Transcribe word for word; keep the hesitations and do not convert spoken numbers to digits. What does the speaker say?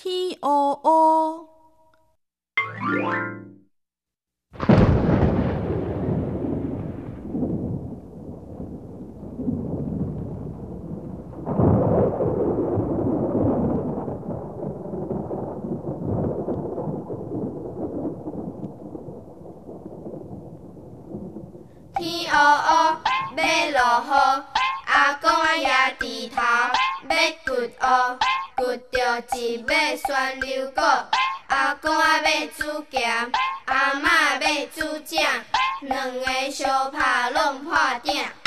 天黑黑。 天黑黑，马落雨，阿公仔也低头，要掘乌，掘着一尾旋流果。阿公仔要煮咸，阿嬷要煮酱，两个相拍拢破鼎。